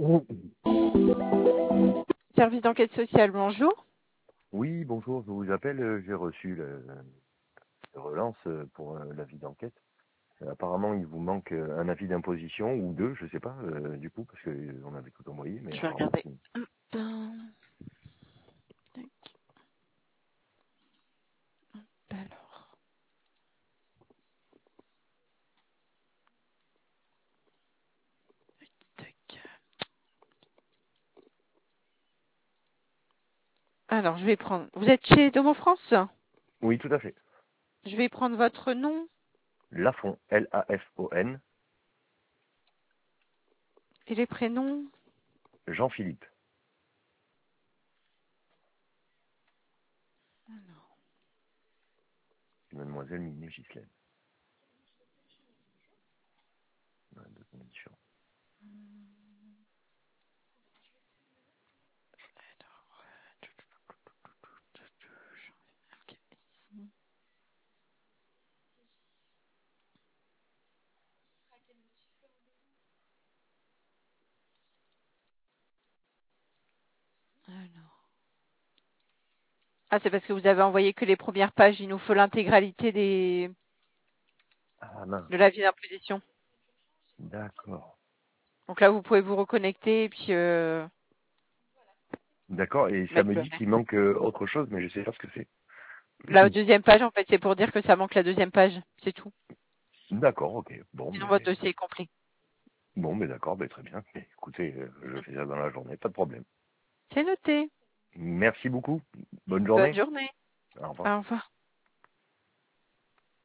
Service d'enquête sociale, bonjour. Oui, bonjour, je vous appelle, j'ai reçu la relance pour l'avis d'enquête. Apparemment, il vous manque un avis d'imposition ou deux, je sais pas, du coup, parce qu'on avait tout envoyé, mais Je vais apparemment, regarder. Hop, tac, alors. Tac. Alors, je vais prendre. Vous êtes chez Domo France? Oui, tout à fait. Je vais prendre votre nom Lafon, Lafon, et les prénoms. Jean-Philippe. Mademoiselle Miné Gislaine. Ouais, deux noms différents. Ok, ici. Alors. Ah, c'est parce que vous avez envoyé que les premières pages. Il nous faut l'intégralité Ah mince, de l'avis d'imposition. d'accord. Donc là, vous pouvez vous reconnecter et puis D'accord, et ça mettre me le dit qu'il reste. manque autre chose, mais je sais pas ce que c'est. La deuxième page, en fait, c'est pour dire que ça manque la deuxième page. C'est tout. D'accord, ok. Sinon, votre dossier est complet. Bon, mais d'accord, très bien. Mais écoutez, je fais ça dans la journée, pas de problème. C'est noté. Merci beaucoup. Bonne Bonne journée. journée. Au revoir. Au revoir.